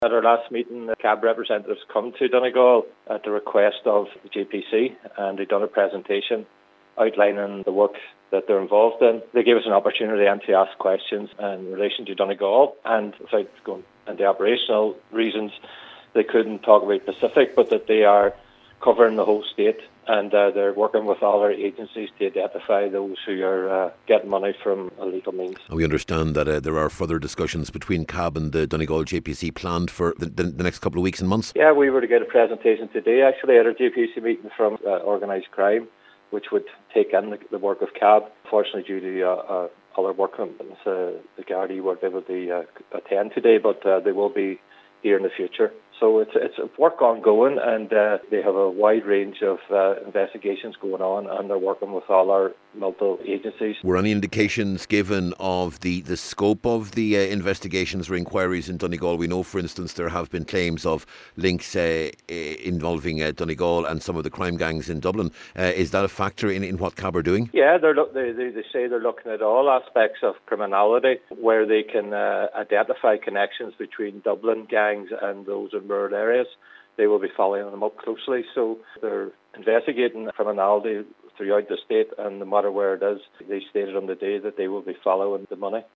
At our last meeting, the CAB representatives come to Donegal at the request of the GPC, and they've done a presentation outlining the work that they're involved in. They gave us an opportunity to ask questions in relation to Donegal, and without going into operational reasons, they couldn't talk about specific, but that they are covering the whole state, and they're working with all our agencies to identify those who are getting money from illegal means. We understand that there are further discussions between CAB and the Donegal JPC planned for the next couple of weeks and months. Yeah, we were to get a presentation today actually at our JPC meeting from organised crime, which would take in the work of CAB. Unfortunately, due to other work commitments, the Gardaí weren't able to attend today, but they will be here in the future. So it's work ongoing, and they have a wide range of investigations going on, and they're working with all our multiple agencies. Were any indications given of the scope of the investigations or inquiries in Donegal? We know, for instance, there have been claims of links involving Donegal and some of the crime gangs in Dublin. Is that a factor in what CAB are doing? Yeah, they say they're looking at all aspects of criminality where they can identify connections between Dublin gangs and those in rural areas. They will be following them up closely. So they're investigating criminality throughout the state, and no matter where it is, they stated on the day that they will be following the money.